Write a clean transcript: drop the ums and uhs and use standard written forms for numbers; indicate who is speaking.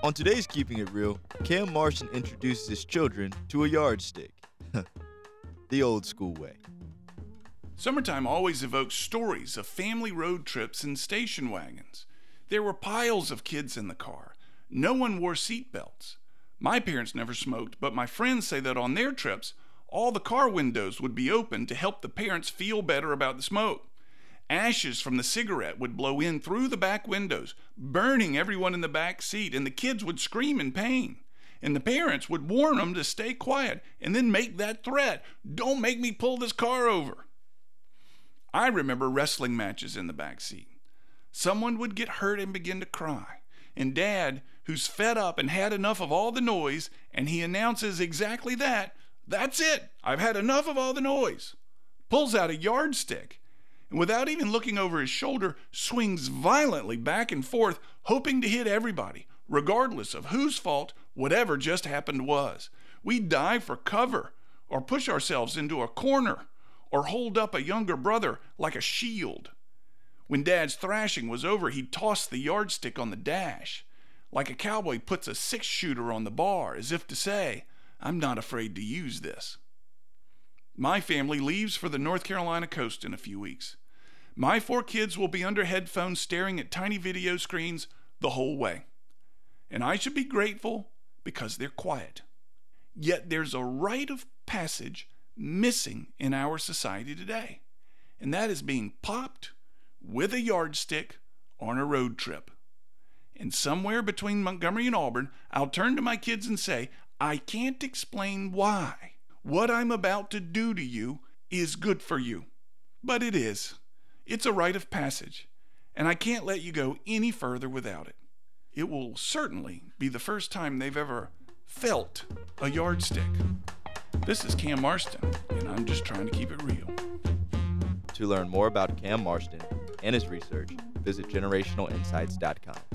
Speaker 1: On today's Keeping It Real, Cam Marston introduces his children to a yardstick. The old school way.
Speaker 2: Summertime always evokes stories of family road trips in station wagons. There were piles of kids in the car. No one wore seat belts. My parents never smoked, but my friends say that on their trips, all the car windows would be open to help the parents feel better about the smoke. Ashes from the cigarette would blow in through the back windows, burning everyone in the back seat, and the kids would scream in pain. And the parents would warn them to stay quiet and then make that threat, "Don't make me pull this car over." I remember wrestling matches in the back seat. Someone would get hurt and begin to cry. And Dad, who's fed up and had enough of all the noise, and he announces exactly that, "That's it, I've had enough of all the noise," pulls out a yardstick, and without even looking over his shoulder, swings violently back and forth, hoping to hit everybody, regardless of whose fault whatever just happened was. We dive for cover, or push ourselves into a corner, or hold up a younger brother like a shield. When Dad's thrashing was over, he'd toss the yardstick on the dash, like a cowboy puts a 6-shooter on the bar, as if to say, "I'm not afraid to use this." My family leaves for the North Carolina coast in a few weeks. My 4 kids will be under headphones staring at tiny video screens the whole way. And I should be grateful because they're quiet. Yet there's a rite of passage missing in our society today, and that is being popped with a yardstick on a road trip. And somewhere between Montgomery and Auburn, I'll turn to my kids and say, "I can't explain why what I'm about to do to you is good for you, but it is. It's a rite of passage, and I can't let you go any further without it." It will certainly be the first time they've ever felt a yardstick. This is Cam Marston, and I'm just trying to keep it real.
Speaker 1: To learn more about Cam Marston and his research, visit generationalinsights.com.